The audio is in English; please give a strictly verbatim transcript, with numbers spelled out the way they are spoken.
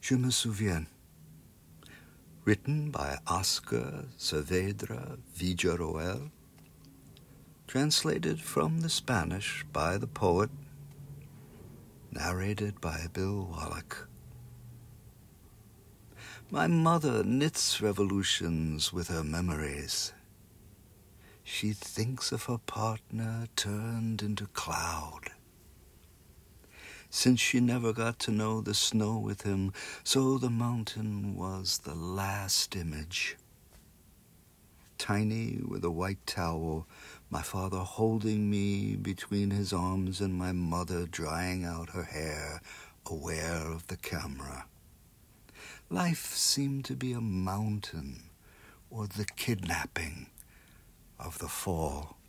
Je me souviens. Written by Oscar Saavedra Villarroel. Translated from the Spanish by the poet. Narrated by Bill Wallach. My mother knits revolutions with her memories. She thinks of her partner turned into cloud. Since she never got to know the snow with him, so the mountain was the last image. Tiny with a white towel, my father holding me between his arms and my mother drying out her hair, aware of the camera. Life seemed to be a mountain or the kidnapping of the fall.